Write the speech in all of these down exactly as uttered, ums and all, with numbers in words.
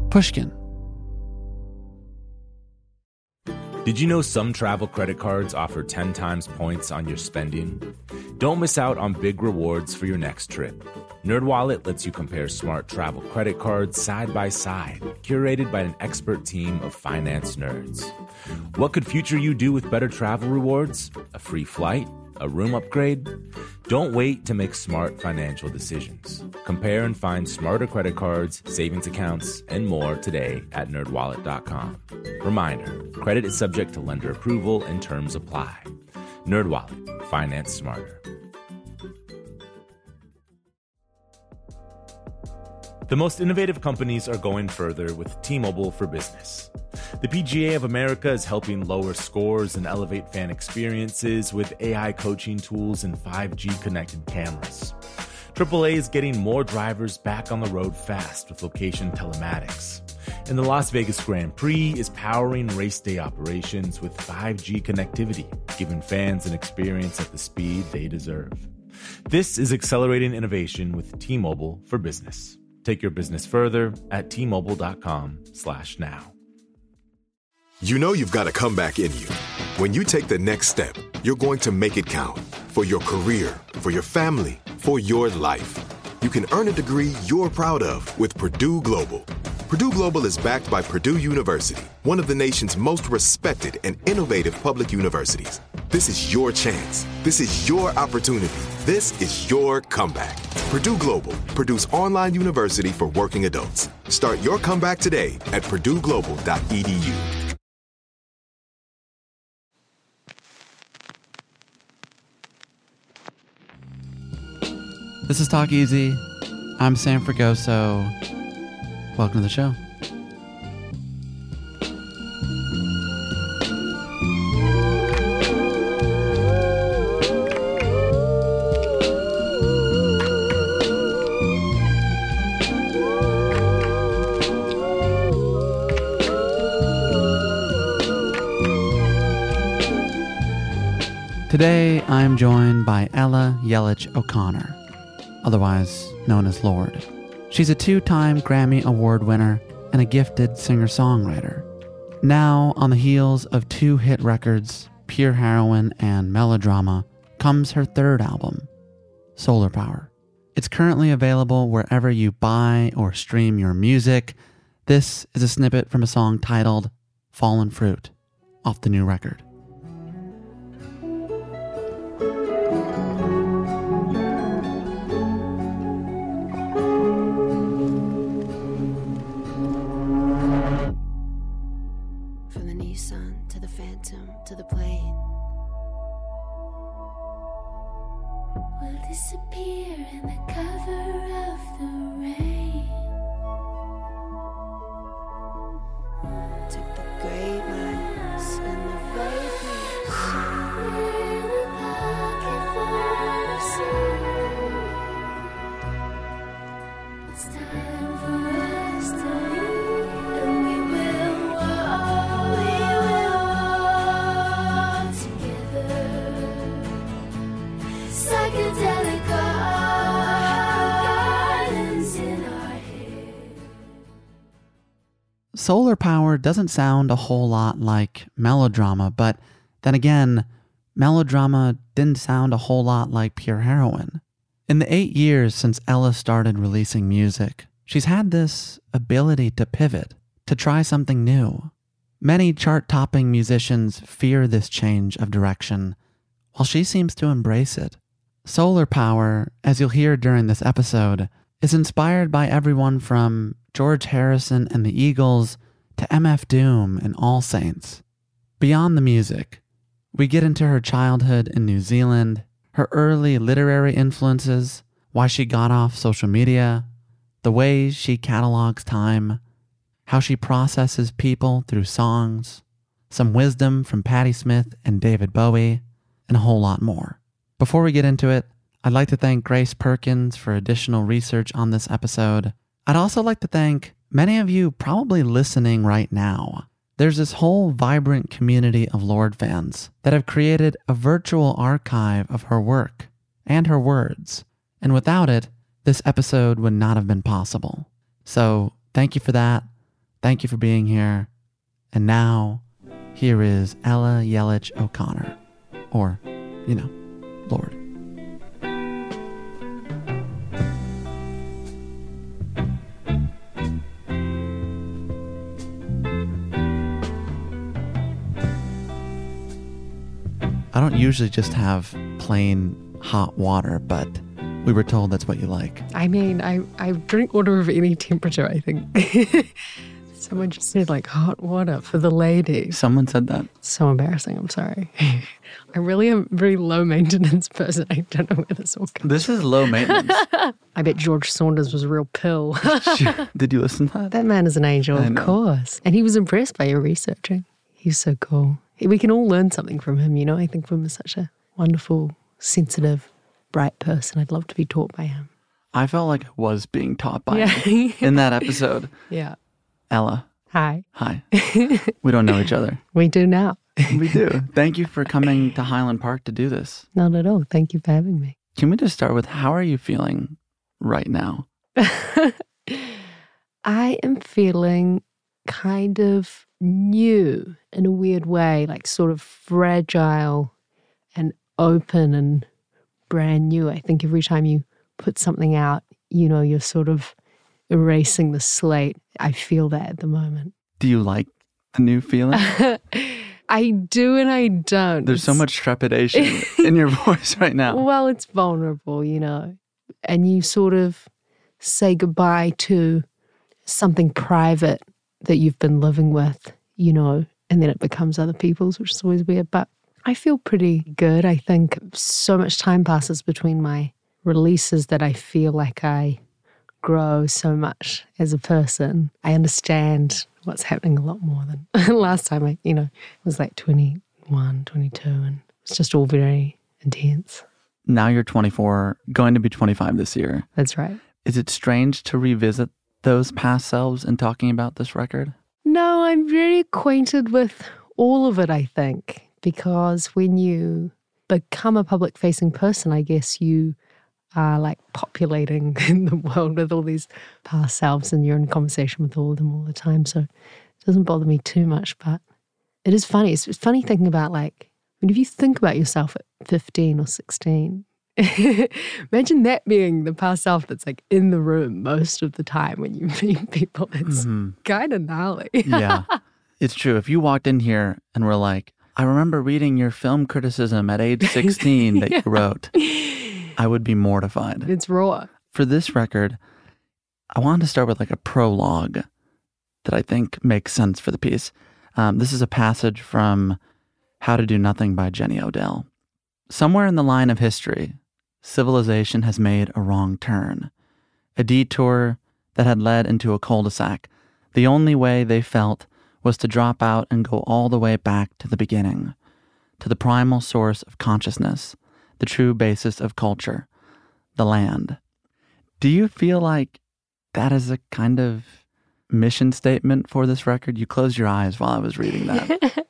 Pushkin. Did you know some travel credit cards offer ten times points on your spending? Don't miss out on big rewards for your next trip. NerdWallet lets you compare smart travel credit cards side by side, curated by an expert team of finance nerds. What could future you do with better travel rewards? A free flight? A room upgrade? Don't wait to make smart financial decisions. Compare and find smarter credit cards, savings accounts, and more today at nerd wallet dot com. Reminder, credit is subject to lender approval and terms apply. NerdWallet, finance smarter. The most innovative companies are going further with T-Mobile for Business. The P G A of America is helping lower scores and elevate fan experiences with A I coaching tools and five G connected cameras. triple A is getting more drivers back on the road fast with location telematics. And the Las Vegas Grand Prix is powering race day operations with five G connectivity, giving fans an experience at the speed they deserve. This is accelerating innovation with T-Mobile for Business. Take your business further at T Mobile dot com slash now. You know you've got a comeback in you. When you take the next step, you're going to make it count. For your career, for your family, for your life. You can earn a degree you're proud of with Purdue Global. Purdue Global is backed by Purdue University, one of the nation's most respected and innovative public universities. This is your chance. This is your opportunity. This is your comeback. Purdue Global, Purdue's online university for working adults. Start your comeback today at purdue global dot e d u. This is Talk Easy. I'm Sam Fragoso. Welcome to the show. Today, I'm joined by Ella Yelich O'Connor, otherwise known as Lorde. She's a two-time Grammy Award winner and a gifted singer-songwriter. Now, on the heels of two hit records, Pure Heroine and Melodrama, comes her third album, Solar Power. It's currently available wherever you buy or stream your music. This is a snippet from a song titled Fallen Fruit, off the new record. To the plane will disappear in the cover of the rain. Took the great minds and the vapors in a pocket full of sea. It's time for us to leave, and we will walk, we will walk together. Psychedelic gardens in our head. Solar Power doesn't sound a whole lot like Melodrama, but then again, Melodrama didn't sound a whole lot like Pure Heroine. In the eight years since Ella started releasing music, she's had this ability to pivot, to try something new. Many chart-topping musicians fear this change of direction, while she seems to embrace it. Solar Power, as you'll hear during this episode, is inspired by everyone from George Harrison and the Eagles to M F Doom and All Saints. Beyond the music, we get into her childhood in New Zealand, her early literary influences, why she got off social media, the ways she catalogs time, how she processes people through songs, some wisdom from Patti Smith and David Bowie, and a whole lot more. Before we get into it, I'd like to thank Grace Perkins for additional research on this episode. I'd also like to thank many of you probably listening right now. There's this whole vibrant community of Lorde fans that have created a virtual archive of her work and her words. And without it, this episode would not have been possible. So thank you for that. Thank you for being here. And now, here is Ella Yelich O'Connor, or, you know, Lorde. I don't usually just have plain hot water, but we were told that's what you like. I mean, I, I drink water of any temperature, I think. Someone just said, like, hot water for the ladies. Someone said that. So embarrassing, I'm sorry. I really am a very low maintenance person. I don't know where this all comes This is low maintenance. I bet George Saunders was a real pill. Did you listen to that? That man is an angel, I of know. course. And he was impressed by your researching. He's so cool. We can all learn something from him, you know. I think Wim is such a wonderful, sensitive, bright person. I'd love to be taught by him. I felt like I was being taught by Yeah. him in that episode. Yeah. Ella, Hi. hi. We don't know each other. We do now. We do. Thank you for coming to Highland Park to do this. Not at all. Thank you for having me. Can we just start with how are you feeling right now? I am feeling kind of new in a weird way, like sort of fragile and open and brand new. I think every time you put something out, you know, you're sort of erasing the slate. I feel that at the moment. Do you like the new feeling? I do and I don't. There's so It's- much trepidation in your voice right now. Well, it's vulnerable, you know, and you sort of say goodbye to something private that you've been living with, you know, and then it becomes other people's, which is always weird. But I feel pretty good. I think so much time passes between my releases that I feel like I grow so much as a person. I understand what's happening a lot more than last time. I, you know, it was like twenty-one, twenty-two, and it's just all very intense. Now you're twenty-four, going to be twenty-five this year. That's right. Is it strange to revisit those past selves in talking about this record? No, I'm very acquainted with all of it, I think, because when you become a public-facing person, I guess you are like populating in the world with all these past selves and you're in conversation with all of them all the time. So it doesn't bother me too much, but it is funny. It's, it's funny thinking about like, I mean, if you think about yourself at fifteen or sixteen, imagine that being the past self that's like in the room most of the time when you meet people. It's Mhm. kind of gnarly. Yeah, it's true. If you walked in here and were like, I remember reading your film criticism at age sixteen that you wrote, I would be mortified. It's raw. For this record, I wanted to start with like a prologue that I think makes sense for the piece. Um, this is a passage from How to Do Nothing by Jenny Odell. Somewhere in the line of history, civilization has made a wrong turn, a detour that had led into a cul-de-sac. The only way they felt was to drop out and go all the way back to the beginning, to the primal source of consciousness, the true basis of culture, the land. Do you feel like that is a kind of mission statement for this record? You closed your eyes while I was reading that.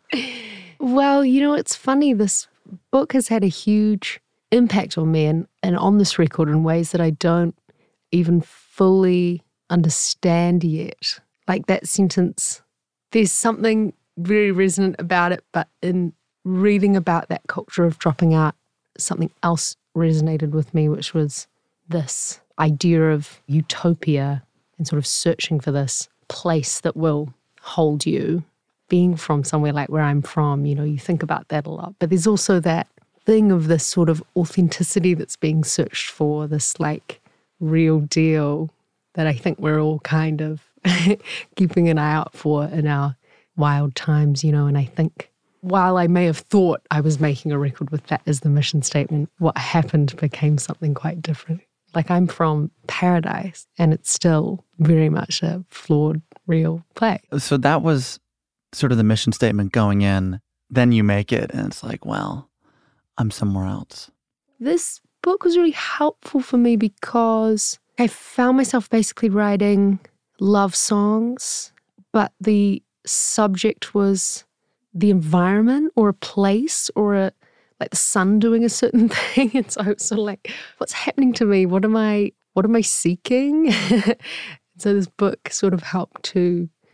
Well, you know, it's funny. This book has had a huge impact on me and, and on this record in ways that I don't even fully understand yet. Like that sentence, there's something very resonant about it, but in reading about that culture of dropping out, something else resonated with me, which was this idea of utopia and sort of searching for this place that will hold you. Being from somewhere like where I'm from, you know, you think about that a lot. But there's also that thing of this sort of authenticity that's being searched for, this like real deal that I think we're all kind of keeping an eye out for in our wild times, you know. And I think while I may have thought I was making a record with that as the mission statement, what happened became something quite different. Like I'm from paradise and it's still very much a flawed, real play. So that was sort of the mission statement going in. Then you make it and it's like, well, I'm somewhere else. This book was really helpful for me because I found myself basically writing love songs, but the subject was the environment or a place or a like the sun doing a certain thing. And so it's sort of like, what's happening to me? What am I, what am I seeking? So this book sort of helped to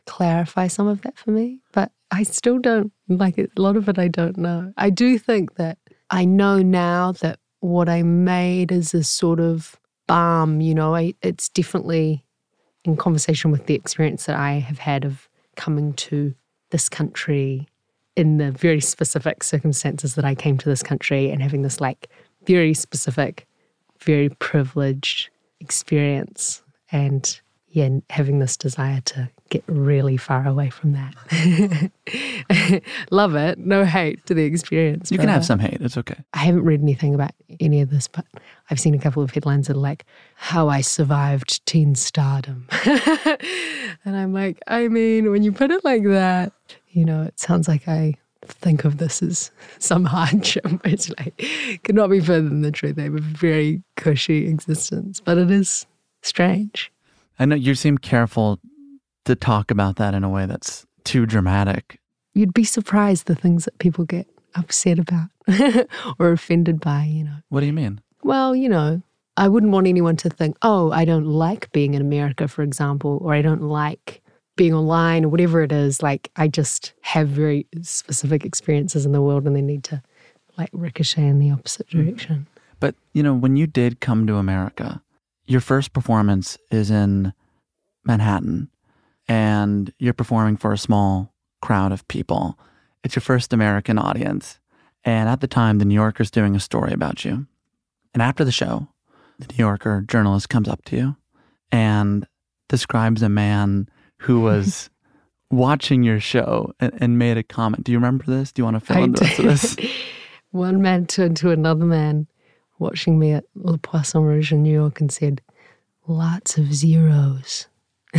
clarify some of that for me. But I still don't, like it, a lot of it I don't know. I do think that I know now that what I made is a sort of balm, you know, I, it's definitely in conversation with the experience that I have had of coming to this country in the very specific circumstances that I came to this country and having this like very specific, very privileged experience and yeah, having this desire to get really far away from that. Love it. No hate to the experience. You can but, have uh, some hate. It's okay. I haven't read anything about any of this, but I've seen a couple of headlines that are like, how I survived teen stardom. And I'm like, I mean, when you put it like that, you know, it sounds like I think of this as some hardship. It's like, could not be further than the truth. I have a very cushy existence, but it is strange. I know you seem careful to talk about that in a way that's too dramatic. You'd be surprised the things that people get upset about or offended by, you know. What do you mean? Well, you know, I wouldn't want anyone to think, oh, I don't like being in America, for example, or I don't like being online or whatever it is. Like, I just have very specific experiences in the world and they need to, like, ricochet in the opposite direction. But, you know, when you did come to America, your first performance is in Manhattan and you're performing for a small crowd of people. It's your first American audience. And at the time, the New Yorker's doing a story about you. And after the show, the New Yorker journalist comes up to you and describes a man who was watching your show and, and made a comment. Do you remember this? Do you want to fill I in the rest of this? One man turned to another man watching me at Le Poisson Rouge in New York and said, lots of zeros.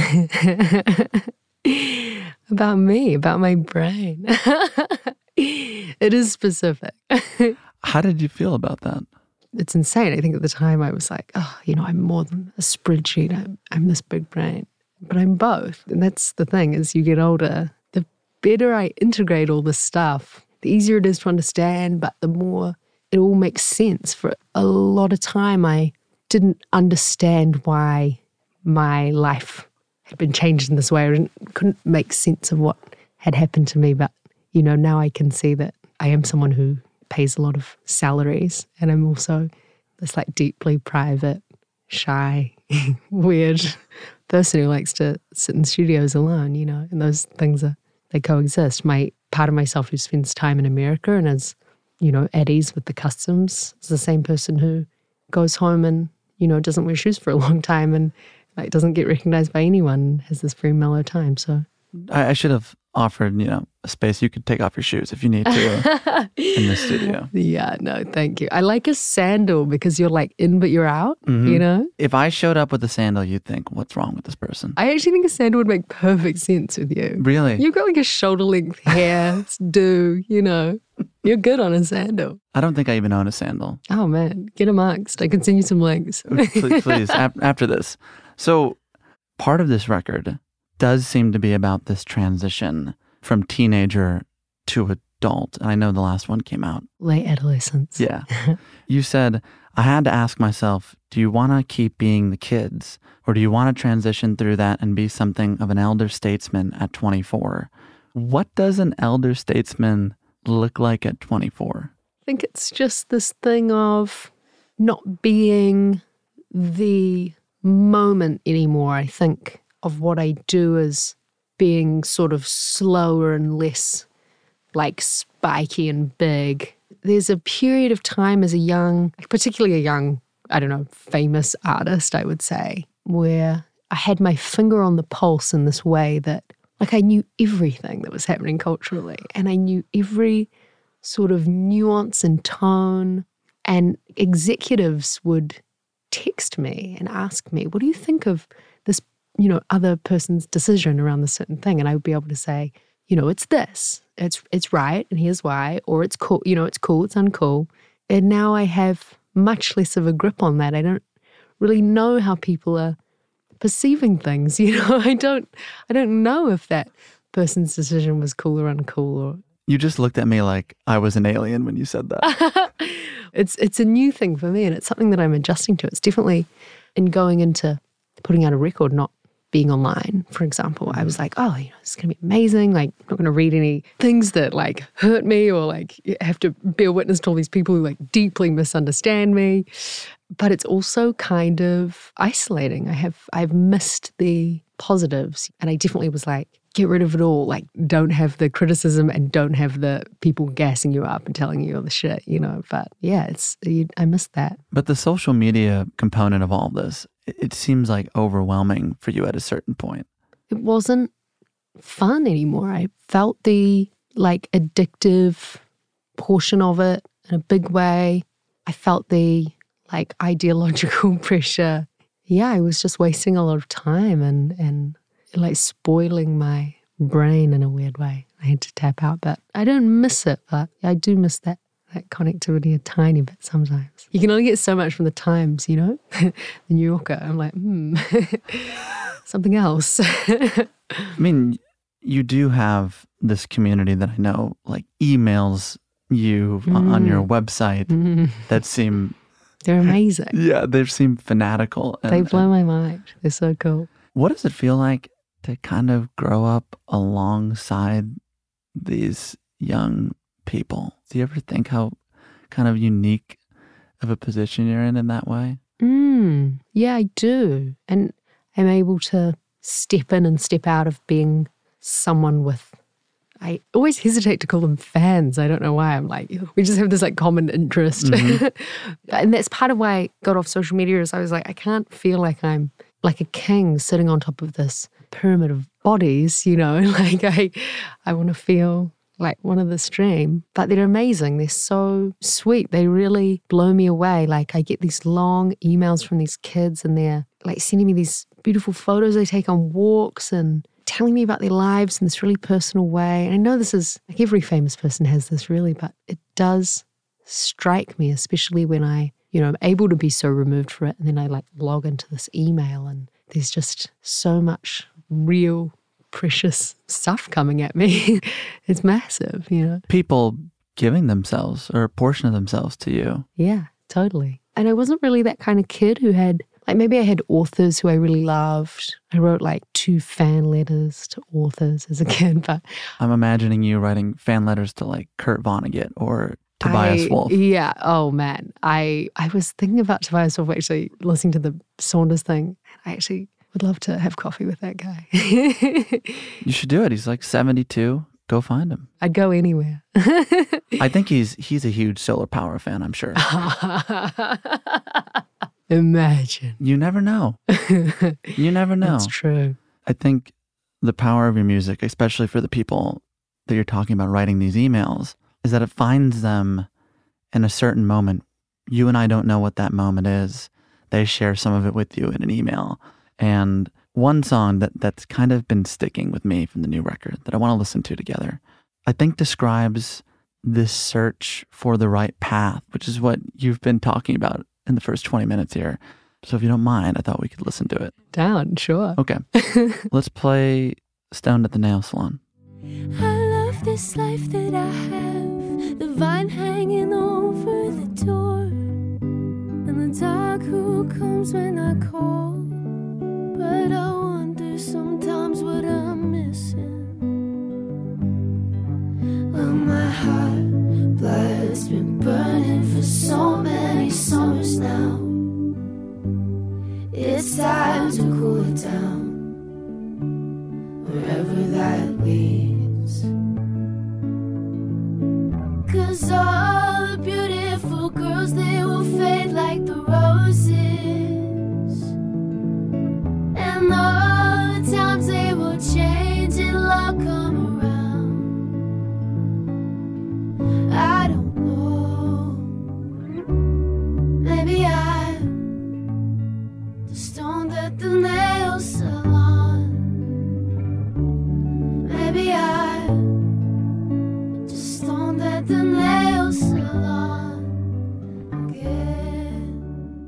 About me, about my brain. It is specific. How did you feel about that? It's insane. I think at the time I was like, oh, you know, I'm more than a spreadsheet. I'm, I'm this big brain. But I'm both. And that's the thing, as you get older, the better I integrate all this stuff, the easier it is to understand, but the more it all makes sense. For a lot of time, I didn't understand why my life had been changed in this way. I didn't, couldn't make sense of what had happened to me. But, you know, now I can see that I am someone who pays a lot of salaries. And I'm also this like deeply private, shy, weird person who likes to sit in studios alone, you know, and those things are, they coexist. My part of myself who spends time in America and is, you know, at ease with the customs is the same person who goes home and, you know, doesn't wear shoes for a long time and like doesn't get recognized by anyone, has this very mellow time. So I, I should have offered, you know, a space you could take off your shoes if you need to in the studio. yeah, no, thank you. I like a sandal because you're like in but you're out, Mm-hmm. you know? If I showed up with a sandal, you'd think, what's wrong with this person? I actually think a sandal would make perfect sense with you. Really? You've got like a shoulder length hair, do, you know. You're good on a sandal. I don't think I even own a sandal. Oh man, get amongst. I can send you some links. please, please ap- after this. So part of this record does seem to be about this transition from teenager to adult. And I know the last one came out. Late adolescence. Yeah. You said, I had to ask myself, do you want to keep being the kids or do you want to transition through that and be something of an elder statesman at twenty-four? What does an elder statesman look like at twenty-four? I think it's just this thing of not being the moment anymore. I think of what I do as being sort of slower and less like spiky and big. There's a period of time as a young, particularly a young, I don't know, famous artist, I would say, where I had my finger on the pulse in this way that like I knew everything that was happening culturally and I knew every sort of nuance and tone, and executives would text me and ask me, what do you think of this, you know, other person's decision around this certain thing? And I would be able to say, you know, it's this, it's it's right, and here's why, or it's cool, you know, it's cool, it's uncool. And now I have much less of a grip on that. I don't really know how people are perceiving things, you know. I don't I don't know if that person's decision was cool or uncool. Or You just looked at me like I was an alien when you said that. it's it's a new thing for me, and it's something that I'm adjusting to. It's definitely in going into putting out a record, not being online, for example. I was like, oh, you know, it's going to be amazing. Like, I'm not going to read any things that like hurt me or like have to bear witness to all these people who like deeply misunderstand me. But it's also kind of isolating. I have, I've missed the positives. And I definitely was like, get rid of it all. Like, don't have the criticism and don't have the people gassing you up and telling you all the shit, you know. But yeah, it's, I missed that. But the social media component of all this, it seems like overwhelming for you at a certain point. It wasn't fun anymore. I felt the like addictive portion of it in a big way. I felt the like ideological pressure. Yeah, I was just wasting a lot of time and, and like spoiling my brain in a weird way. I had to tap out, but I don't miss it. But I do miss that that connectivity a tiny bit sometimes. You can only get so much from the Times, you know? The New Yorker. I'm like, hmm, something else. I mean, you do have this community that I know, like, emails you mm. on your website mm. that seem... They're amazing. Yeah, they seem fanatical. And, they blow my mind. They're so cool. What does it feel like to kind of grow up alongside these young people? Do you ever think how kind of unique of a position you're in in that way? Mm, yeah, I do. And I'm able to step in and step out of being someone with, I always hesitate to call them fans. I don't know why. I'm like, we just have this like common interest. Mm-hmm. And that's part of why I got off social media is I was like, I can't feel like I'm like a king sitting on top of this pyramid of bodies, you know, like I, I want to feel like one of the stream, but they're amazing. They're so sweet. They really blow me away. Like I get these long emails from these kids and they're like sending me these beautiful photos they take on walks and telling me about their lives in this really personal way. And I know this is, like every famous person has this really, but it does strike me, especially when I, you know, I'm able to be so removed from it. And then I like log into this email and there's just so much real precious stuff coming at me. It's massive, you know. People giving themselves or a portion of themselves to you. Yeah, totally. And I wasn't really that kind of kid who had, like maybe I had authors who I really loved. I wrote like two fan letters to authors as a kid, but... I'm imagining you writing fan letters to like Kurt Vonnegut or Tobias I, Wolff. Yeah. Oh man. I, I was thinking about Tobias Wolff actually listening to the Saunders thing. I actually would love to have coffee with that guy. You should do it. He's like seventy-two. Go find him. I'd go anywhere. I think he's he's a huge Solar Power fan, I'm sure. Imagine. You never know. You never know. That's true. I think the power of your music, especially for the people that you're talking about writing these emails, is that it finds them in a certain moment. You and I don't know what that moment is. They share some of it with you in an email. And one song that, that's kind of been sticking with me from the new record that I want to listen to together, I think describes this search for the right path, which is what you've been talking about in the first twenty minutes here. So if you don't mind, I thought we could listen to it. Down, sure. Okay. Let's play Stoned at the Nail Salon. I love this life that I have, the vine hanging over the door, and the dog who comes when I call. But I wonder sometimes what I'm missing. Well, my heart blood's been burning for so many summers now. It's time to cool it down, wherever that leads. 'Cause all the beautiful girls, they will fade like the roses. And all the times they will change and love come around. I don't know. Maybe I'm just stoned at the nail salon. Maybe I'm just stoned at the nail salon again.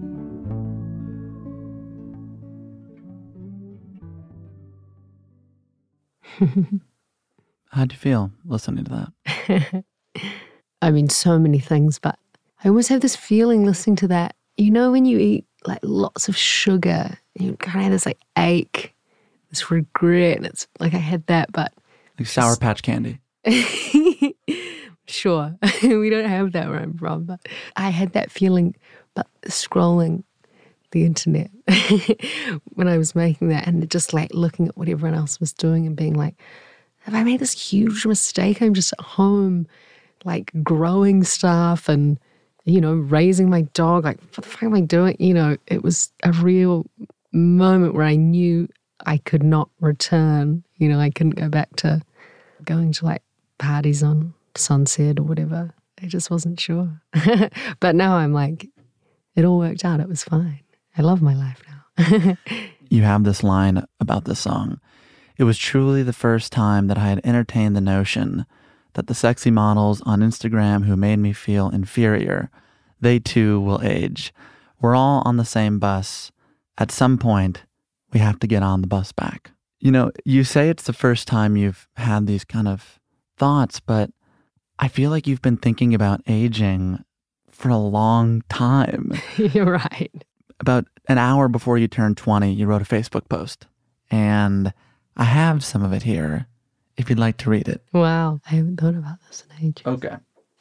How'd you feel listening to that? I mean, so many things, but I almost have this feeling listening to that. You know, when you eat like lots of sugar, you kind of have this like ache this regret. And it's like I had that, but Like Sour Patch Candy. sure, we don't have that where I'm from, but I had that feeling, but scrolling the internet when I was making that and just like looking at what everyone else was doing and being like, have I made this huge mistake? I'm just at home, like growing stuff and, you know, raising my dog. Like, what the fuck am I doing? You know, it was a real moment where I knew I could not return. You know, I couldn't go back to going to like parties on Sunset or whatever. I just wasn't sure. But now I'm like, it all worked out. It was fine. I love my life now. You have this line about this song. It was truly the first time that I had entertained the notion that the sexy models on Instagram who made me feel inferior, they too will age. We're all on the same bus. At some point, we have to get on the bus back. You know, you say it's the first time you've had these kind of thoughts, but I feel like you've been thinking about aging for a long time. You're right. About an hour before you turned twenty, you wrote a Facebook post. And I have some of it here, if you'd like to read it. Wow. I haven't thought about this in ages. Okay.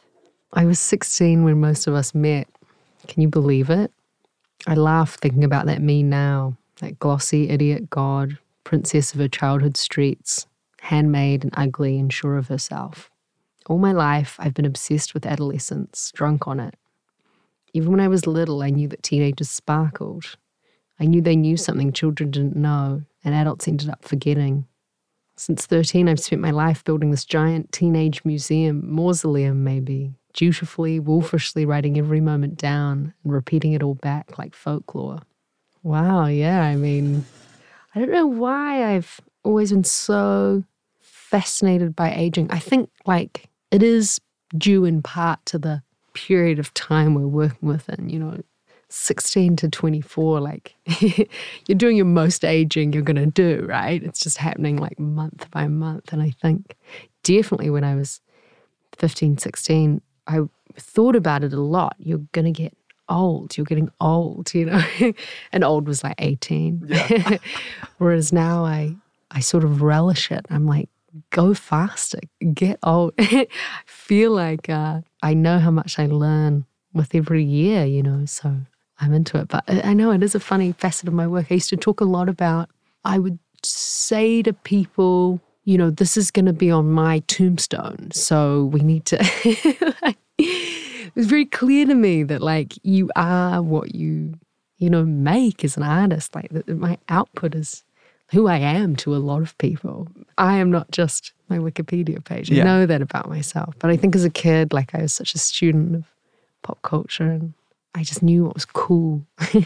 I was sixteen when most of us met. Can you believe it? I laugh thinking about that me now, that glossy idiot god, princess of her childhood streets, handmade and ugly and sure of herself. All my life, I've been obsessed with adolescence, drunk on it. Even when I was little, I knew that teenagers sparkled. I knew they knew something children didn't know, and adults ended up forgetting. Since thirteen, I've spent my life building this giant teenage museum, mausoleum maybe, dutifully, wolfishly writing every moment down and repeating it all back like folklore. Wow, yeah, I mean, I don't know why I've always been so fascinated by aging. I think, like, it is due in part to the period of time we're working within, you know, sixteen to twenty-four, like, you're doing your most aging you're going to do, right? It's just happening, like, month by month. And I think definitely when I was fifteen, sixteen, I thought about it a lot. You're going to get old. You're getting old, you know? And old was like eighteen. Yeah. Whereas now I, I sort of relish it. I'm like, go faster, get old. I feel like uh, I know how much I learn with every year, you know, so I'm into it. But I know it is a funny facet of my work. I used to talk a lot about, I would say to people, you know, this is going to be on my tombstone, so we need to... It was very clear to me that, like, you are what you, you know, make as an artist. Like, that my output is who I am to a lot of people. I am not just my Wikipedia page. I Yeah. know that about myself. But I think as a kid, like, I was such a student of pop culture and I just knew what was cool.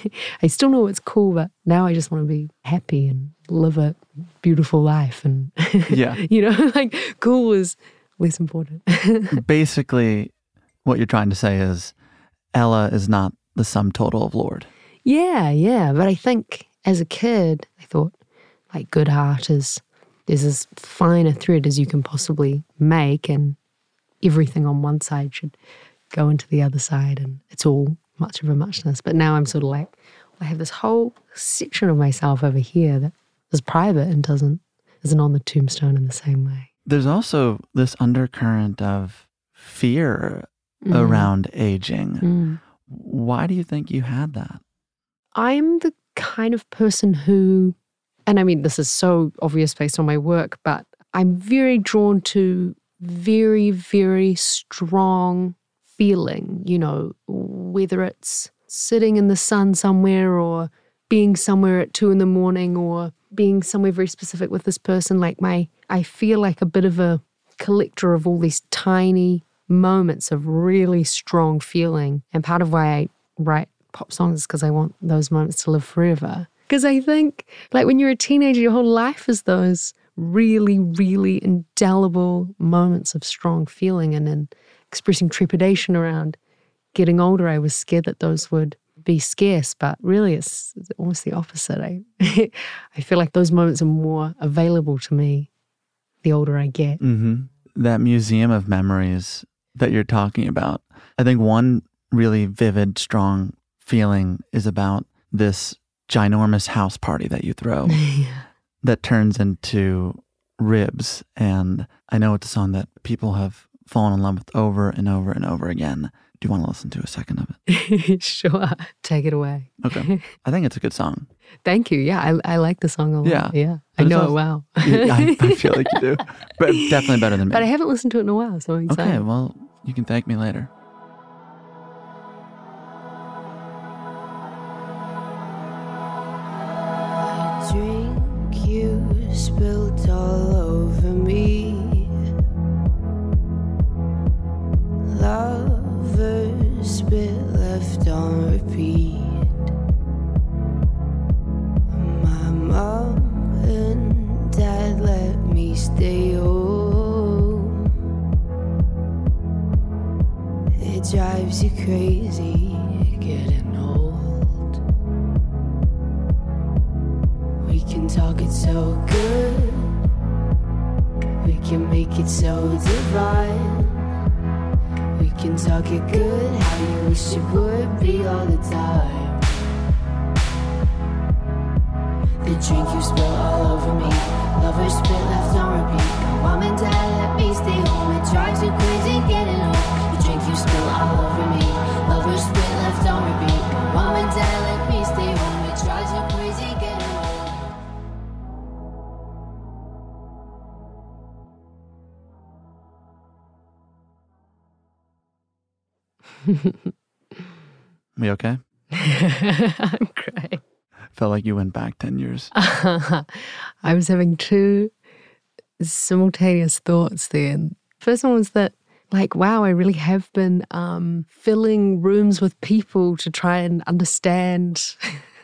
I still know what's cool, but now I just want to be happy and live a beautiful life. And, Yeah. you know, like, cool is less important. Basically, what you're trying to say is Ella is not the sum total of Lorde. Yeah, yeah. But I think as a kid, I thought, like, good art is, there's as fine a thread as you can possibly make, and everything on one side should go into the other side, and it's all much of a muchness. But now I'm sort of like, I have this whole section of myself over here that is private and doesn't, isn't on the tombstone in the same way. There's also this undercurrent of fear Mm. around aging. Mm. Why do you think you had that? I'm the kind of person who, and I mean, this is so obvious based on my work, but I'm very drawn to very, very strong feeling, you know, whether it's sitting in the sun somewhere or being somewhere at two in the morning or being somewhere very specific with this person. Like, my, I feel like a bit of a collector of all these tiny moments of really strong feeling. And part of why I write pop songs is because I want those moments to live forever. Because I think, like, when you're a teenager, your whole life is those really, really indelible moments of strong feeling. And then expressing trepidation around getting older, I was scared that those would be scarce, but really it's, it's almost the opposite. I, I feel like those moments are more available to me the older I get. Mm-hmm. That museum of memories that you're talking about, I think one really vivid, strong feeling is about this ginormous house party that you throw. Yeah. that turns into Ribs. And I know it's a song that people have fallen in love with over and over and over again. Do you want to listen to a second of it? Sure. Take it away. Okay. I think it's a good song. Thank you. Yeah, I, I like the song a lot. Yeah. Yeah. I know also, it well. yeah, I, I feel like you do. But definitely better than me. But I haven't listened to it in a while, so I'm excited. Okay, well, you can thank me later. I drink you spilled all over me. Lovers spit left on repeat. My mom and dad let me stay home. It drives you crazy getting old. We can talk it so good, we can make it so divine. We can talk it good, how you wish it would be all the time. The drink you spill all over me, lovers spit left on repeat. My mom and dad let me stay home, it drives you crazy getting old. The drink you spill all over me, lovers spit left on repeat. My mom and dad let me stay home, it drives you crazy getting old. We okay? I'm great. Felt like you went back ten years. I was having two simultaneous thoughts there. First one was that, like, wow, I really have been um, filling rooms with people to try and understand.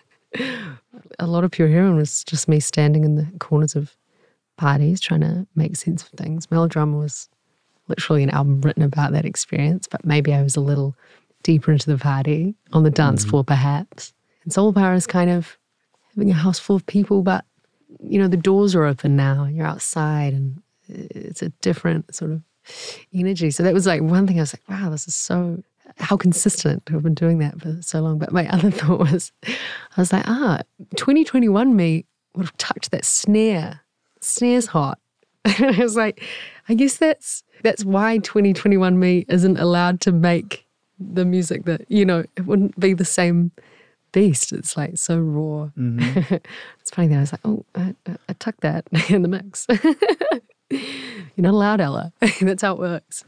A lot of Pure Heroine was just me standing in the corners of parties trying to make sense of things. Melodrama was literally an album written about that experience, but maybe I was a little deeper into the party, on the dance mm-hmm. floor perhaps. And Soul Power is kind of having a house full of people, but, you know, the doors are open now and you're outside and it's a different sort of energy. So that was like one thing I was like, wow, this is so, how consistent. I've been doing that for so long. But my other thought was, I was like, ah, twenty twenty-one me would have tucked that snare. Snare's hot. And I was like, I guess that's that's why twenty twenty-one me isn't allowed to make the music that, you know, it wouldn't be the same beast. It's like so raw. Mm-hmm. It's funny that I was like, oh, I, I tucked that in the mix. You're not allowed, Ella. That's how it works.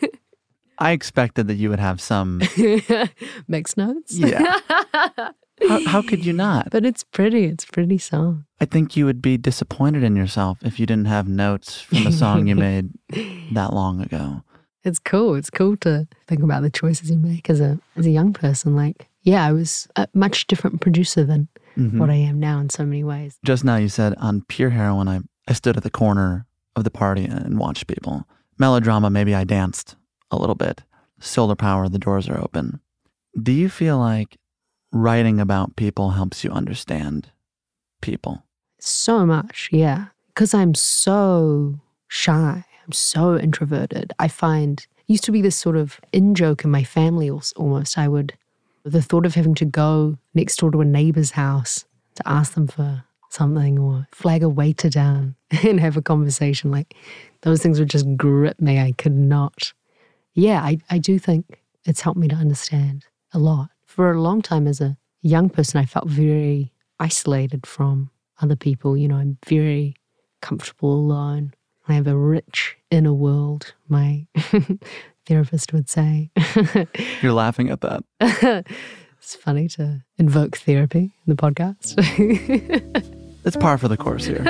I expected that you would have some mix notes. Yeah. how, how could you not? But it's pretty. It's a pretty song. I think you would be disappointed in yourself if you didn't have notes from a song you made that long ago. It's cool. It's cool to think about the choices you make as a as a young person. Like, yeah, I was a much different producer than mm-hmm. what I am now in so many ways. Just now you said on Pure Heroine, I, I stood at the corner of the party and watched people. Melodrama, maybe I danced a little bit. Solar Power, the doors are open. Do you feel like writing about people helps you understand people? So much, yeah. Because I'm so shy. I'm so introverted. I find, it used to be this sort of in-joke in my family almost. I would, the thought of having to go next door to a neighbor's house to ask them for something or flag a waiter down and have a conversation, like those things would just grip me. I could not. Yeah, I, I do think it's helped me to understand a lot. For a long time as a young person, I felt very isolated from other people. You know, I'm very comfortable alone. I have a rich inner world, my therapist would say. You're laughing at that. It's funny to invoke therapy in the podcast. It's par for the course here.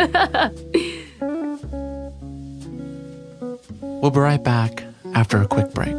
We'll be right back after a quick break.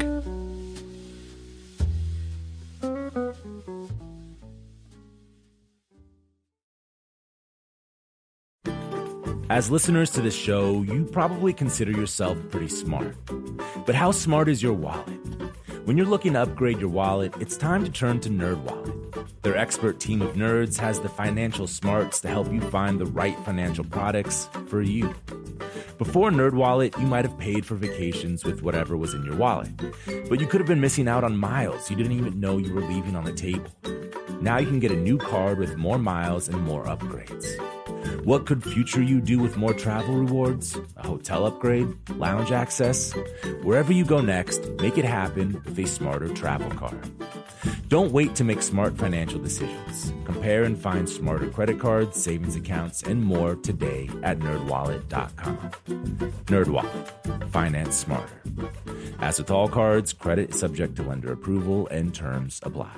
As listeners to this show, you probably consider yourself pretty smart. But how smart is your wallet? When you're looking to upgrade your wallet, it's time to turn to NerdWallet. Their expert team of nerds has the financial smarts to help you find the right financial products for you. Before NerdWallet, you might have paid for vacations with whatever was in your wallet. But you could have been missing out on miles you didn't even know you were leaving on the table. Now you can get a new card with more miles and more upgrades. What could future you do with more travel rewards? A hotel upgrade? Lounge access? Wherever you go next, make it happen with a smarter travel card. Don't wait to make smart financial decisions. Compare and find smarter credit cards, savings accounts, and more today at nerd wallet dot com. NerdWallet. Finance smarter. As with all cards, credit is subject to lender approval and terms apply.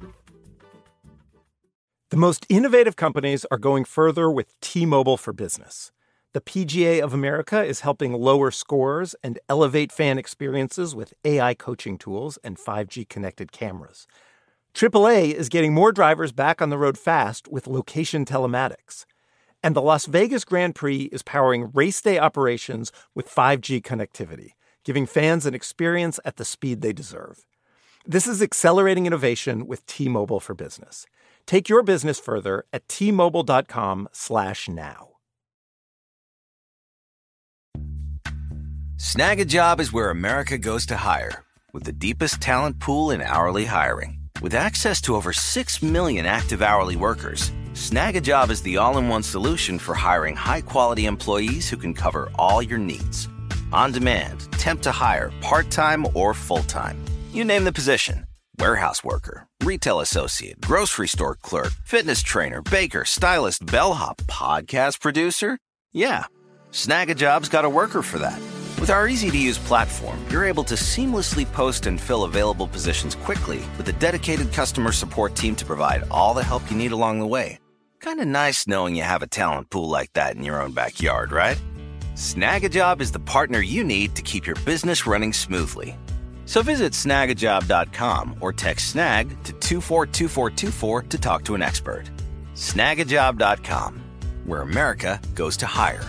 The most innovative companies are going further with T-Mobile for Business. The P G A of America is helping lower scores and elevate fan experiences with A I coaching tools and five G connected cameras. triple A is getting more drivers back on the road fast with location telematics. And the Las Vegas Grand Prix is powering race day operations with five G connectivity, giving fans an experience at the speed they deserve. This is accelerating innovation with T-Mobile for Business. Take your business further at T-Mobile.com slash now. Snag a Job is where America goes to hire, with the deepest talent pool in hourly hiring. With access to over six million active hourly workers, Snag a Job is the all-in-one solution for hiring high-quality employees who can cover all your needs. On demand, temp to hire, part-time or full-time. You name the position. Warehouse worker, retail associate, grocery store clerk, fitness trainer, baker, stylist, bellhop, podcast producer. Yeah, Snag a Job's got a worker for that. With our easy-to-use platform, you're able to seamlessly post and fill available positions quickly with a dedicated customer support team to provide all the help you need along the way. Kind of nice knowing you have a talent pool like that in your own backyard, right? Snag a Job is the partner you need to keep your business running smoothly. So visit snag a job dot com or text snag to two four two four two four to talk to an expert. snag a job dot com, where America goes to hire.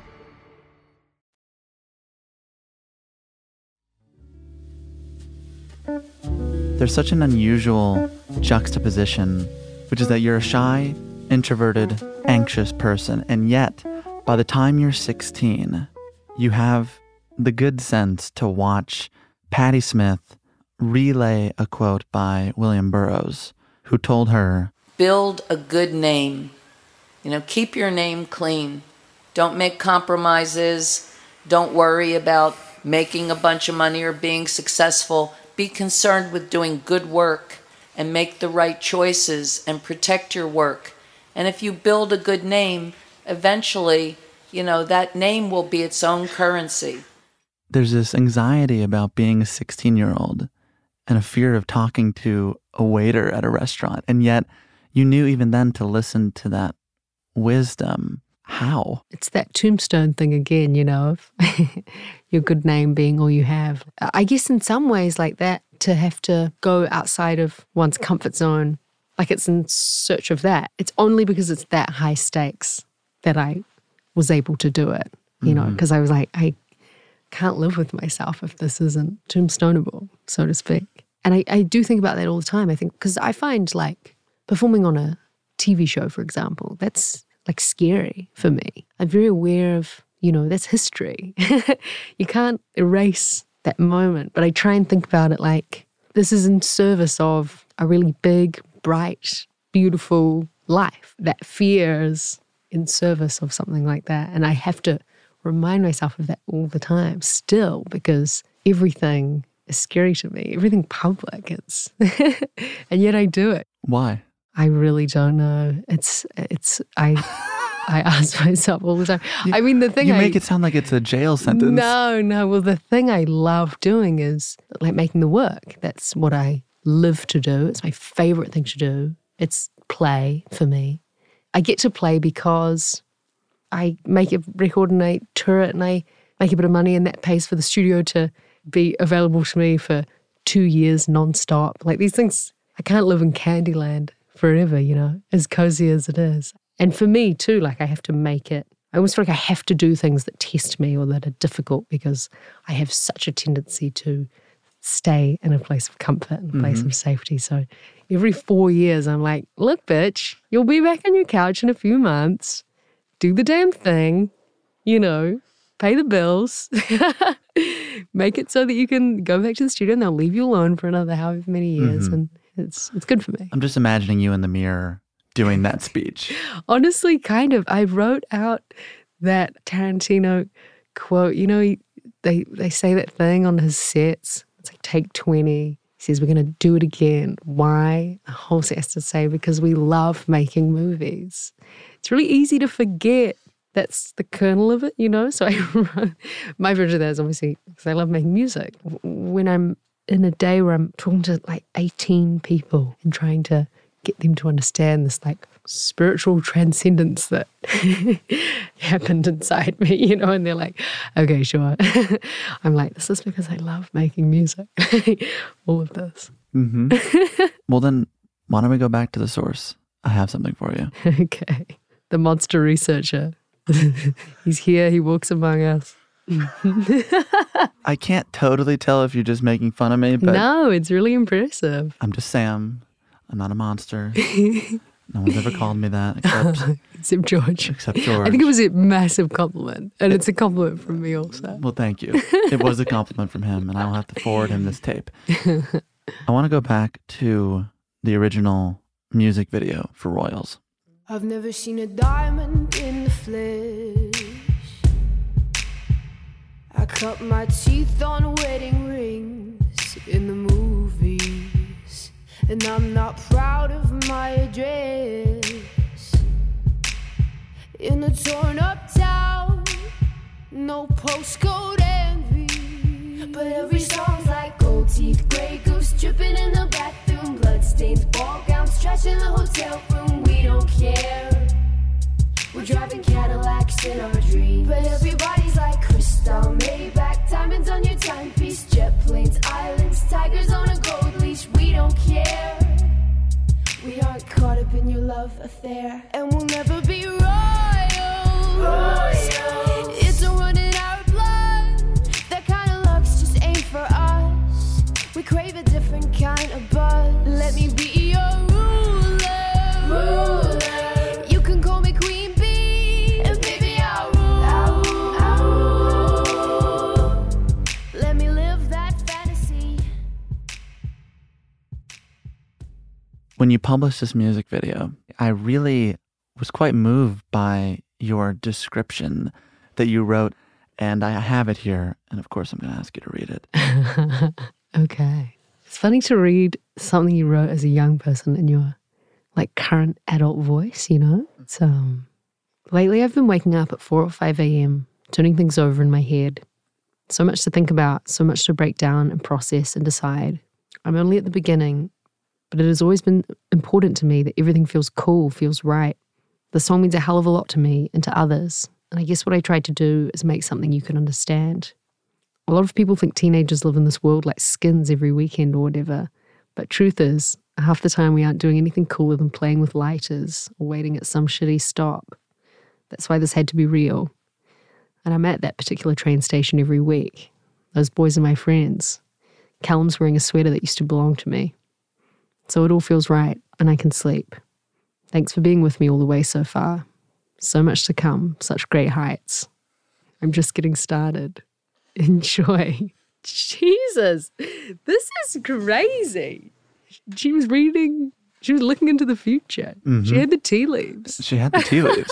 There's such an unusual juxtaposition, which is that you're a shy, introverted, anxious person, and yet, by the time you're sixteen, you have the good sense to watch Patti Smith relay a quote by William Burroughs, who told her, "Build a good name. You know, keep your name clean. Don't make compromises. Don't worry about making a bunch of money or being successful. Be concerned with doing good work and make the right choices and protect your work. And if you build a good name, eventually, you know, that name will be its own currency." There's this anxiety about being a sixteen-year-old and a fear of talking to a waiter at a restaurant. And yet you knew even then to listen to that wisdom. How? It's that tombstone thing again, you know, of your good name being all you have. I guess in some ways like that, to have to go outside of one's comfort zone, like it's in search of that. It's only because it's that high stakes that I was able to do it, you know, because I was like, I can't live with myself if this isn't tombstoneable, so to speak. And I, I do think about that all the time, I think, because I find like performing on a T V show, for example, that's like scary for me. I'm very aware of, you know, that's history. You can't erase that moment, but I try and think about it like this is in service of a really big, bright, beautiful life. That fear is in service of something like that. And I have to remind myself of that all the time still, because everything is scary to me. Everything public is. And yet I do it. Why? I really don't know. It's, it's, I, I ask myself all the time. You, I mean, the thing You I, make it sound like it's a jail sentence. No, no. Well, the thing I love doing is like making the work. That's what I live to do. It's my favorite thing to do. It's play for me. I get to play because I make a record and I tour it and I make a bit of money, and that pays for the studio to be available to me for two years nonstop. Like these things, I can't live in Candyland forever, you know, as cozy as it is. And for me too, like I have to make it. I almost feel like I have to do things that test me or that are difficult, because I have such a tendency to stay in a place of comfort and a place mm-hmm. of safety. So every four years I'm like, look, bitch, you'll be back on your couch in a few months. Do the damn thing, you know, pay the bills, make it so that you can go back to the studio and they'll leave you alone for another however many years. Mm-hmm. And it's it's good for me. I'm just imagining you in the mirror doing that speech? Honestly, kind of. I wrote out that Tarantino quote. You know, he, they, they say that thing on his sets. It's like, take twenty. He says, we're going to do it again. Why? The whole set has to say, because we love making movies. It's really easy to forget that's the kernel of it, you know? So I wrote, my version of that is obviously because I love making music. When I'm in a day where I'm talking to like eighteen people and trying to get them to understand this like spiritual transcendence that happened inside me, you know, and they're like, okay, sure. I'm like, this is because I love making music. All of this. Mm-hmm. Well, then why don't we go back to the source? I have something for you. Okay. The monster researcher. He's here. He walks among us. I can't totally tell if you're just making fun of me, but no, it's really impressive. I'm just Sam. I'm not a monster. No one's ever called me that except except George. Except George. I think it was a massive compliment, and it's a compliment from me also. Well, thank you. It was a compliment from him, and I will have to forward him this tape. I want to go back to the original music video for Royals. I've never seen a diamond in the flesh. I cut my teeth on wedding rings in the movies, and I'm not proud of my address. In a torn up town, no postcode envy, but every song's like gold teeth, grey goose dripping in the bathroom, bloodstains, ball gowns, trash in the hotel room. We don't care. We're driving Cadillacs in our dreams, but everybody's like crystal, Maybach, diamonds on your timepiece, jet planes, islands, tigers on a gold leash. We don't care. We aren't caught up in your love affair, and we'll never be royals. Royals. It's a run in our blood. That kind of luck's just ain't for us. We crave a different kind of buzz. Let me be your ruler. Ruler. You can call me Queen Bee, and baby I'll rule. I'll rule. I'll rule. Let me live that fantasy. When you published this music video, I really was quite moved by your description that you wrote, and I have it here, and of course I'm going to ask you to read it. Okay. It's funny to read something you wrote as a young person in your like current adult voice, you know? It's, um, lately I've been waking up at four or five a.m., turning things over in my head. So much to think about, so much to break down and process and decide. I'm only at the beginning, but it has always been important to me that everything feels cool, feels right. The song means a hell of a lot to me and to others. And I guess what I tried to do is make something you can understand. A lot of people think teenagers live in this world like skins every weekend or whatever. But truth is, half the time we aren't doing anything cooler than playing with lighters or waiting at some shitty stop. That's why this had to be real. And I'm at that particular train station every week. Those boys are my friends. Callum's wearing a sweater that used to belong to me. So it all feels right, and I can sleep. Thanks for being with me all the way so far. So much to come, such great heights. I'm just getting started. Enjoy. Jesus, this is crazy. She was reading, she was looking into the future. Mm-hmm. She had the tea leaves. She had the tea leaves.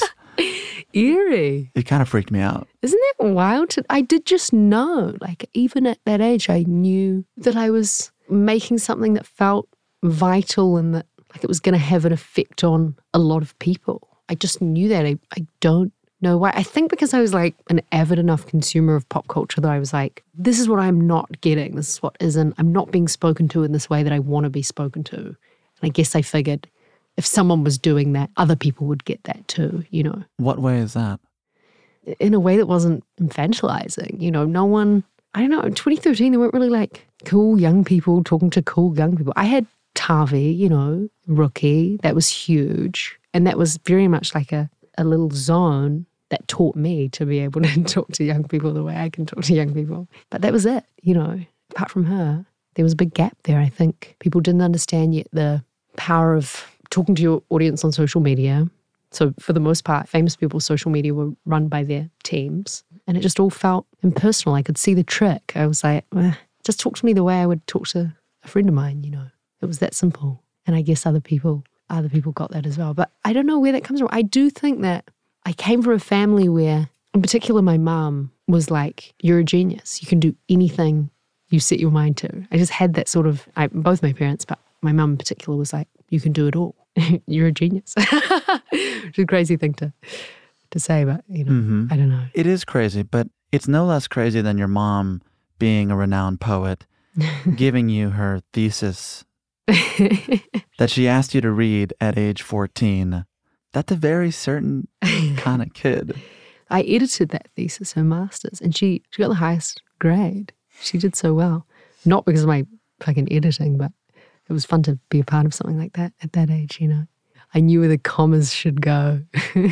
Eerie. It kind of freaked me out. Isn't that wild? To, I did just know, like even at that age, I knew that I was making something that felt vital and that like it was going to have an effect on a lot of people. I just knew that. I, I don't know why. I think because I was like an avid enough consumer of pop culture that I was like, this is what I'm not getting. This is what isn't. I'm not being spoken to in this way that I want to be spoken to. And I guess I figured if someone was doing that, other people would get that too, you know. What way is that? In a way that wasn't infantilizing. You know, no one, I don't know, in twenty thirteen, there weren't really like cool young people talking to cool young people. I had Tavi, you know, Rookie, that was huge. And that was very much like a, a little zone that taught me to be able to talk to young people the way I can talk to young people. But that was it, you know. Apart from her, there was a big gap there, I think. People didn't understand yet the power of talking to your audience on social media. So for the most part, famous people's social media were run by their teams. And it just all felt impersonal. I could see the trick. I was like, eh, just talk to me the way I would talk to a friend of mine, you know. It was that simple. And I guess other people other people got that as well. But I don't know where that comes from. I do think that I came from a family where, in particular, my mum was like, you're a genius. You can do anything you set your mind to. I just had that sort of, I, both my parents, but my mum in particular was like, you can do it all. You're a genius. Which is a crazy thing to, to say, but, you know, mm-hmm. I don't know. It is crazy, but it's no less crazy than your mom being a renowned poet, giving you her thesis that she asked you to read at age fourteen. That's a very certain kind of kid. I edited that thesis, her master's, and she, she got the highest grade. She did so well. Not because of my fucking editing, but it was fun to be a part of something like that at that age, you know. I knew where the commas should go.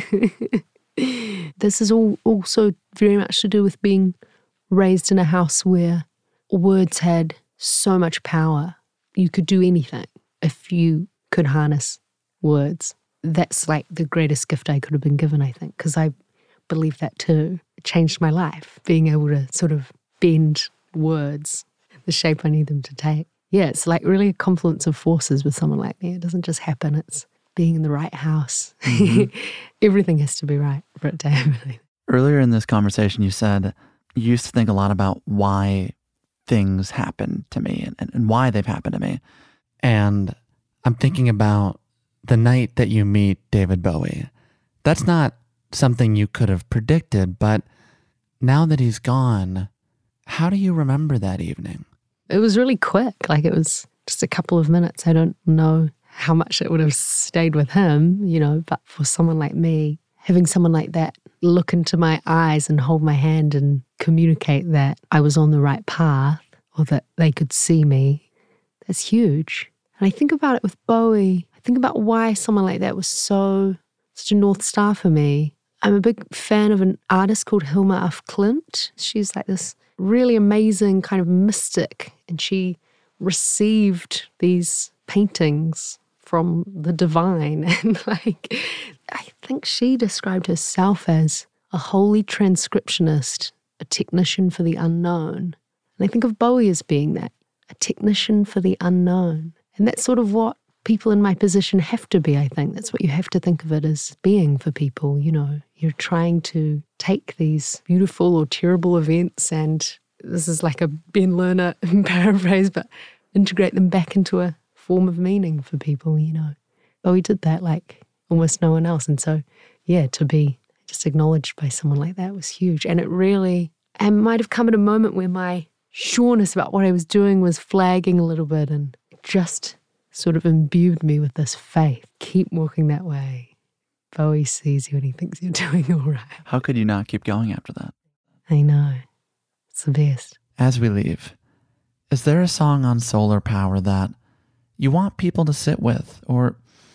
This is all also very much to do with being raised in a house where words had so much power. You could do anything if you could harness words. That's like the greatest gift I could have been given, I think, because I believe that too. It changed my life, being able to sort of bend words the shape I need them to take. Yeah, it's like really a confluence of forces with someone like me. It doesn't just happen. It's being in the right house. Mm-hmm. Everything has to be right for it to happen. Earlier in this conversation, you said you used to think a lot about why things happen to me and, and why they've happened to me. And I'm thinking about the night that you meet David Bowie. That's not something you could have predicted, but now that he's gone, how do you remember that evening? It was really quick. Like it was just a couple of minutes. I don't know how much it would have stayed with him, you know, but for someone like me, having someone like that look into my eyes and hold my hand and communicate that I was on the right path or that they could see me, that's huge. And I think about it with Bowie. I think about why someone like that was so, such a North Star for me. I'm a big fan of an artist called Hilma af Klint. She's like this really amazing kind of mystic, and she received these paintings from the divine. And like, I think she described herself as a holy transcriptionist, a technician for the unknown. And I think of Bowie as being that, a technician for the unknown. And that's sort of what people in my position have to be, I think. That's what you have to think of it as being for people, you know. You're trying to take these beautiful or terrible events, and this is like a Ben Lerner paraphrase, but integrate them back into a form of meaning for people, you know. Bowie did that like almost no one else. And so, yeah, to be just acknowledged by someone like that was huge. And it really, I might have come at a moment where my sureness about what I was doing was flagging a little bit, and it just sort of imbued me with this faith. Keep walking that way. Bowie sees you and he thinks you're doing all right. How could you not keep going after that? I know. It's the best. As we leave, is there a song on Solar Power that you want people to sit with? Or,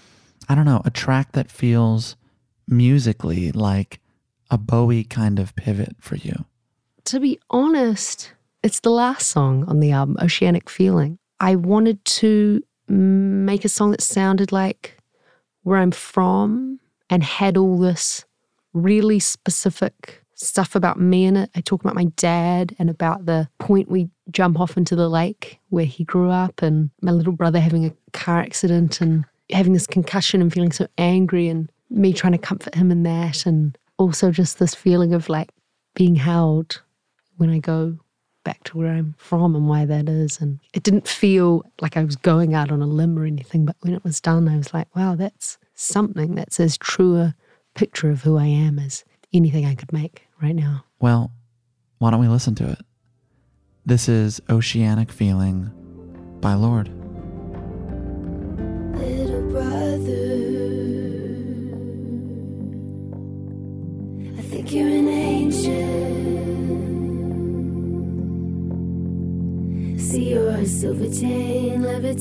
I don't know, a track that feels musically like a Bowie kind of pivot for you? To be honest, it's the last song on the album, Oceanic Feeling. I wanted to make a song that sounded like where I'm from and had all this really specific stuff about me in it. I talk about my dad and about the point we jump off into the lake where he grew up, and my little brother having a car accident and having this concussion and feeling so angry, and me trying to comfort him in that, and also just this feeling of like being held when I go back to where I'm from and why that is. And it didn't feel like I was going out on a limb or anything, but when it was done, I was like, wow, that's something that's as true a picture of who I am as anything I could make right now. Well, why don't we listen to it? This is Oceanic Feeling by Lorde. Little brother, I think you're an angel. See your silver chain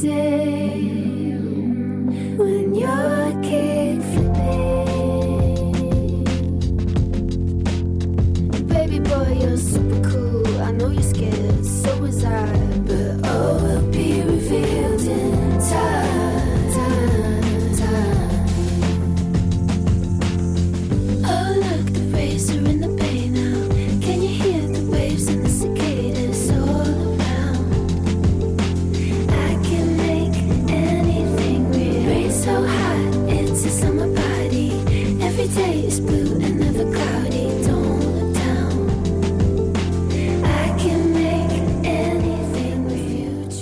levitating when you're kick flipping. Baby boy, you're super cool. I know you're scared, so was I. But all will be revealed in time, time, time. Oh look, the rays are in the bay now. Can you hear the waves and the cicadas all around? I can make anything real. Rain so high Every day is blue and never cloudy. Don't look down. I can make anything with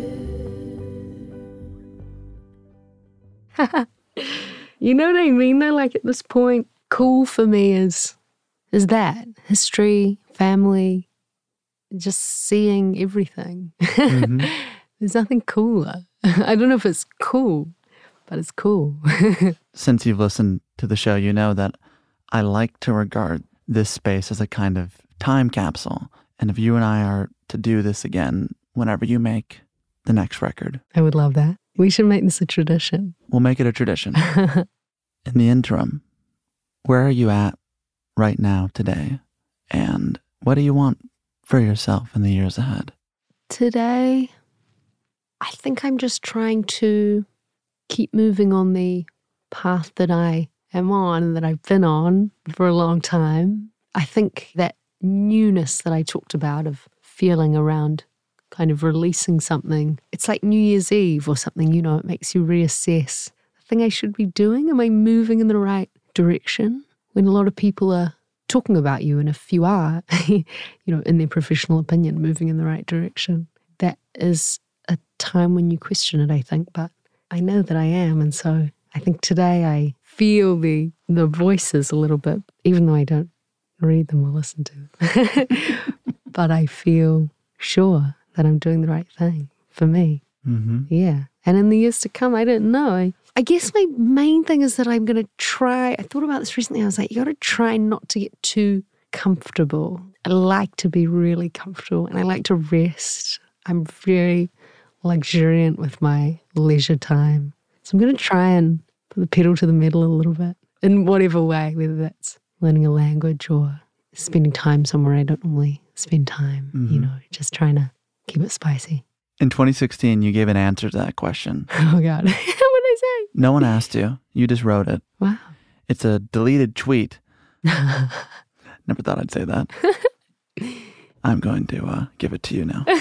you true. You know what I mean though? Like at this point, cool for me is is that history, family, just seeing everything. Mm-hmm. There's nothing cooler. I don't know if it's cool, but it's cool. Since you've listened to the show, you know that I like to regard this space as a kind of time capsule. And if you and I are to do this again, whenever you make the next record, I would love that. We should make this a tradition. we'll make it a tradition. In the interim, where are you at right now today? And what do you want for yourself in the years ahead? Today, I think I'm just trying to keep moving on the path that I am on and that I've been on for a long time. I think that newness that I talked about of feeling around kind of releasing something, it's like New Year's Eve or something, you know, it makes you reassess the thing I should be doing. Am I moving in the right direction? When a lot of people are talking about you, and if you are, you know, in their professional opinion, moving in the right direction, that is a time when you question it, I think, but I know that I am. And so I think today I feel the the voices a little bit, even though I don't read them or listen to them. But I feel sure that I'm doing the right thing for me. Mm-hmm. Yeah. And in the years to come, I don't know. I, I guess my main thing is that I'm going to try, I thought about this recently. I was like, you got to try not to get too comfortable. I like to be really comfortable and I like to rest. I'm very luxuriant with my leisure time. So I'm going to try and put the pedal to the metal a little bit in whatever way, whether that's learning a language or spending time somewhere I don't normally spend time, Mm-hmm. you know, just trying to keep it spicy. In twenty sixteen, you gave an answer to that question. Oh, God. What did I say? No one asked you. You just wrote it. Wow. It's a deleted tweet. Never thought I'd say that. I'm going to uh, give it to you now.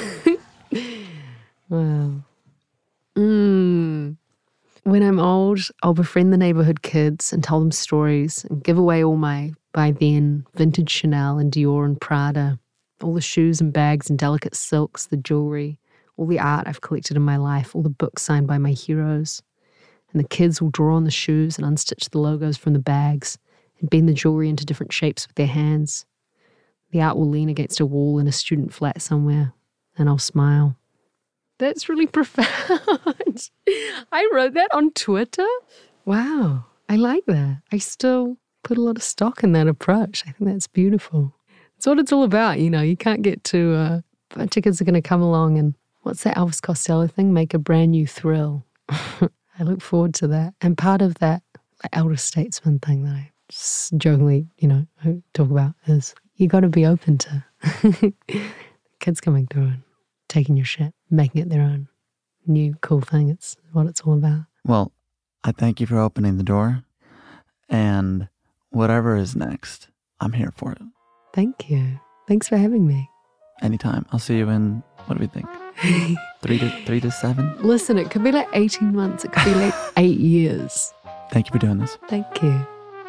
Wow. Mm. When I'm old, I'll befriend the neighborhood kids and tell them stories and give away all my, by then, vintage Chanel and Dior and Prada, all the shoes and bags and delicate silks, the jewelry, all the art I've collected in my life, all the books signed by my heroes. And the kids will draw on the shoes and unstitch the logos from the bags and bend the jewelry into different shapes with their hands. The art will lean against a wall in a student flat somewhere, and I'll smile. That's really profound. I wrote that on Twitter. Wow, I like that. I still put a lot of stock in that approach. I think that's beautiful. It's what it's all about, you know. You can't get too, uh, a bunch of kids are going to come along and, what's that Elvis Costello thing? Make a brand new thrill. I look forward to that. And part of that like, elder statesman thing that I just jokingly, you know, talk about is you got to be open to kids coming through and taking your shit, making it their own new cool thing. It's what it's all about. Well, I thank you for opening the door. And whatever is next, I'm here for it. Thank you. Thanks for having me. Anytime. I'll see you in, what do we think? Three to three to seven? Listen, it could be like eighteen months. It could be like eight years. Thank you for doing this. Thank you.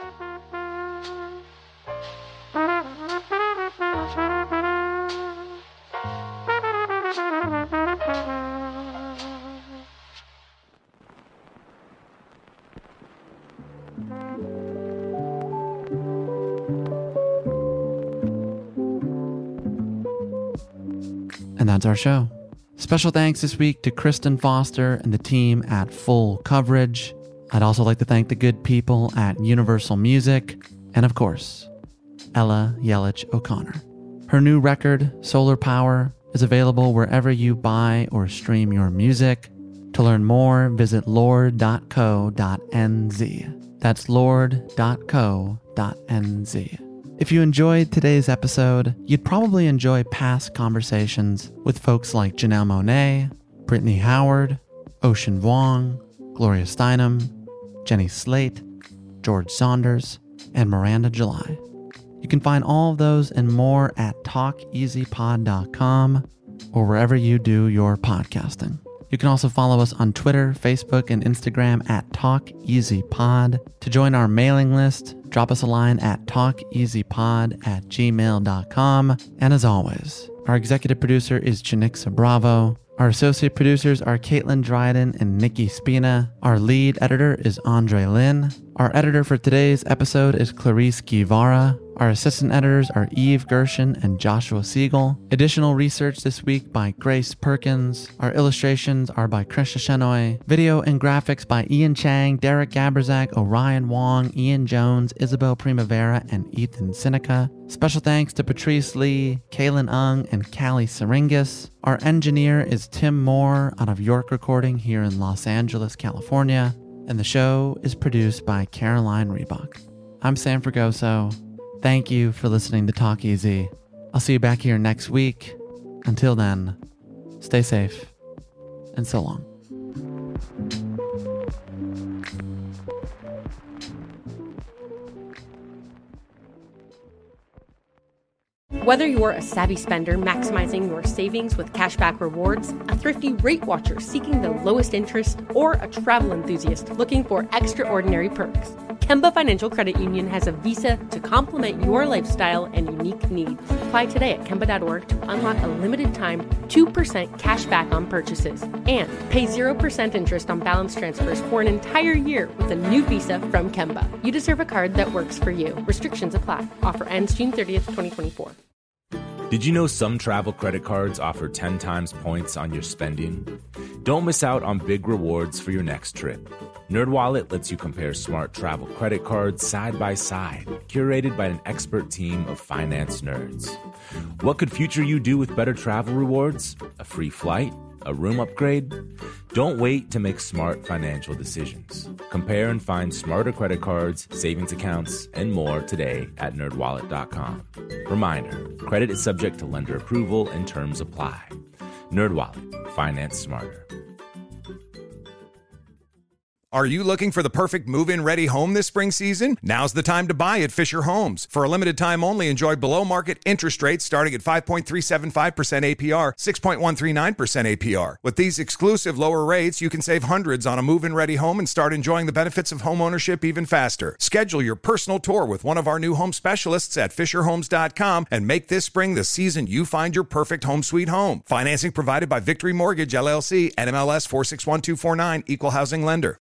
And that's our show. Special thanks this week to Kristen Foster and the team at Full Coverage. I'd also like to thank the good people at Universal Music and, of course, Ella Yelich O'Connor. Her new record, Solar Power, is available wherever you buy or stream your music. To learn more, visit lord dot co dot n z. That's lord dot co dot n z. If you enjoyed today's episode, you'd probably enjoy past conversations with folks like Janelle Monáe, Brittany Howard, Ocean Vuong, Gloria Steinem, Jenny Slate, George Saunders, and Miranda July. You can find all of those and more at talk easy pod dot com or wherever you do your podcasting. You can also follow us on Twitter, Facebook, and Instagram at talk easy pod to join our mailing list, drop us a line at talkeasypod at gmail dot com. And as always, our executive producer is Chanixa Bravo. Our associate producers are Caitlin Dryden and Nikki Spina. Our lead editor is Andre Lin. Our editor for today's episode is Clarice Guevara. Our assistant editors are Eve Gershon and Joshua Siegel. Additional research this week by Grace Perkins. Our illustrations are by Krishna Shenoy. Video and graphics by Ian Chang, Derek Gabrzak, Orion Wong, Ian Jones, Isabel Primavera, and Ethan Seneca. Special thanks to Patrice Lee, Kaylin Ung, and Callie Syringis. Our engineer is Tim Moore out of York Recording here in Los Angeles, California. And the show is produced by Caroline Reebok. I'm Sam Fragoso. Thank you for listening to Talk Easy. I'll see you back here next week. Until then, stay safe and so long. Whether you're a savvy spender maximizing your savings with cashback rewards, a thrifty rate watcher seeking the lowest interest, or a travel enthusiast looking for extraordinary perks, Kemba Financial Credit Union has a visa to complement your lifestyle and unique needs. Apply today at Kemba dot org to unlock a limited time two percent cash back on purchases and pay zero percent interest on balance transfers for an entire year with a new visa from Kemba. You deserve a card that works for you. Restrictions apply. Offer ends June thirtieth, twenty twenty-four. Did you know some travel credit cards offer ten times points on your spending? Don't miss out on big rewards for your next trip. NerdWallet lets you compare smart travel credit cards side by side, curated by an expert team of finance nerds. What could future you do with better travel rewards? A free flight? A room upgrade? Don't wait to make smart financial decisions. Compare and find smarter credit cards, savings accounts, and more today at nerd wallet dot com. Reminder, credit is subject to lender approval and terms apply. NerdWallet, finance smarter. Are you looking for the perfect move-in ready home this spring season? Now's the time to buy at Fisher Homes. For a limited time only, enjoy below-market interest rates starting at five point three seven five percent A P R, six point one three nine percent A P R. With these exclusive lower rates, you can save hundreds on a move-in ready home and start enjoying the benefits of home ownership even faster. Schedule your personal tour with one of our new home specialists at fisher homes dot com and make this spring the season you find your perfect home sweet home. Financing provided by Victory Mortgage, L L C, N M L S four six one two four nine, Equal Housing Lender.